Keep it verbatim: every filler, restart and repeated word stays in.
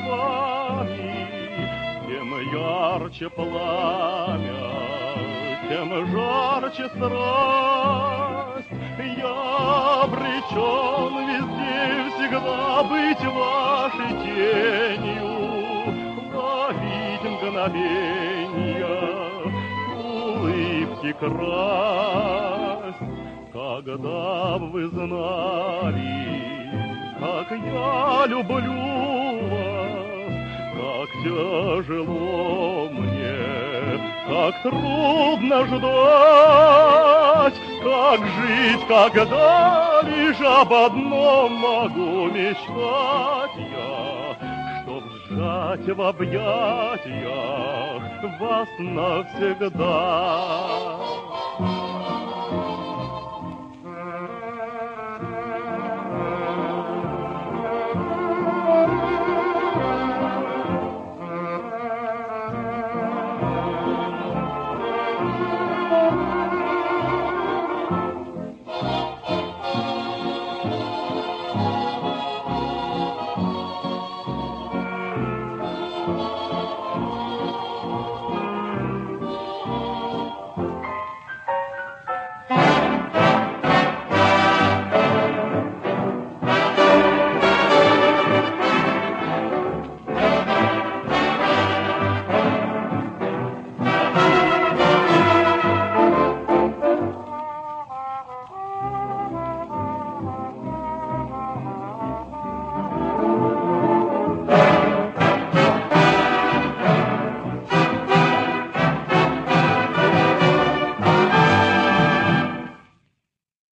вами, тем ярче пламя, тем жарче страсть. Я обречен везде всегда быть вашей тенью, ловить мгновенья, улыбки красть. Когда б вы знали, как я люблю вас, как тяжело мне, как трудно ждать, как жить, когда лишь об одном могу мечтать я, чтоб сжать в объятиях вас навсегда.